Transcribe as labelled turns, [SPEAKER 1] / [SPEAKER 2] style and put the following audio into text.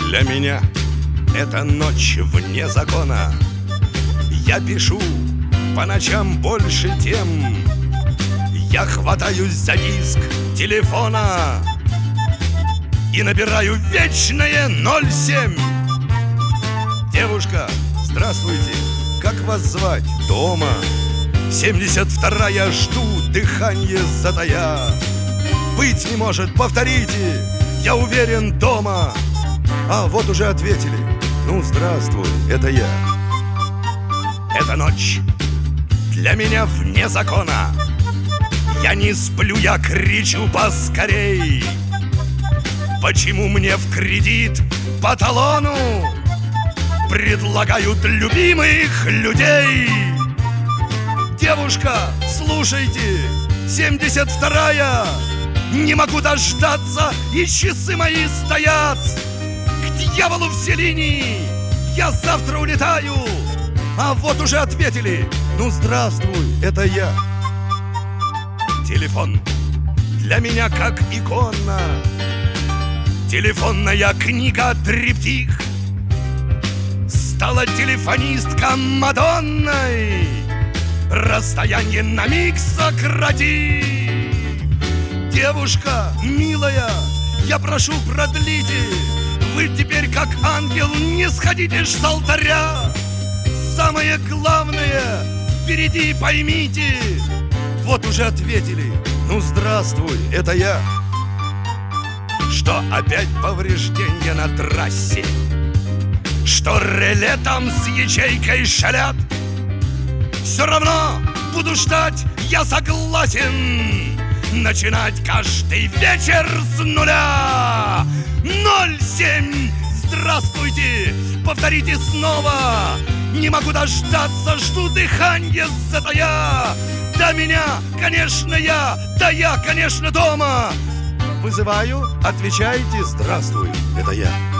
[SPEAKER 1] Для меня это ночь вне закона. Я пишу по ночам больше тем. Я хватаюсь за диск телефона и набираю вечное 07. Девушка, здравствуйте, как вас звать? Дома. 72-я, жду, дыхание затая. Быть не может, повторите, я уверен, дома. А вот уже ответили. Ну, здравствуй, это я. Эта ночь для меня вне закона. Я не сплю, я кричу поскорей. Почему мне в кредит по талону предлагают любимых людей? Девушка, слушайте, 72-я, не могу дождаться, и часы мои стоят. К дьяволу все линии, я завтра улетаю. А вот уже ответили. Ну, здравствуй, это я. Телефон для меня как икона. Телефонная книга триптих. Стала телефонистка Мадонной. Расстояние на миг сократи. Девушка, милая, я прошу, продлите. Вы теперь как ангел не сходите ж с алтаря. Самое главное впереди, поймите. Вот уже ответили. Ну, здравствуй, это я. Что опять повреждения на трассе? Что реле там с ячейкой шалят? Все равно буду ждать, я согласен. Начинать каждый вечер с нуля. 07, здравствуйте, повторите снова. Не могу дождаться, жду дыхание затая. Да меня, конечно, я, да я, конечно, дома. Вызываю, отвечайте, здравствуй, это я.